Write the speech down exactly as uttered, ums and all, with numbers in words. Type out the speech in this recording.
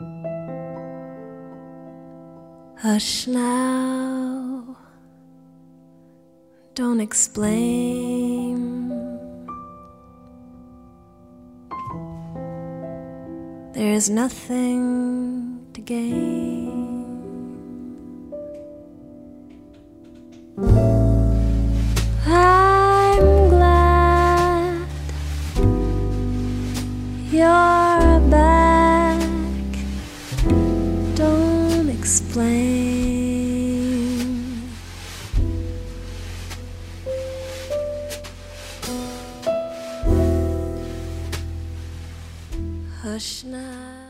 Hush now, don't explain. There's nothing to gain. I'm glad you're back. Don't explain. Hush now.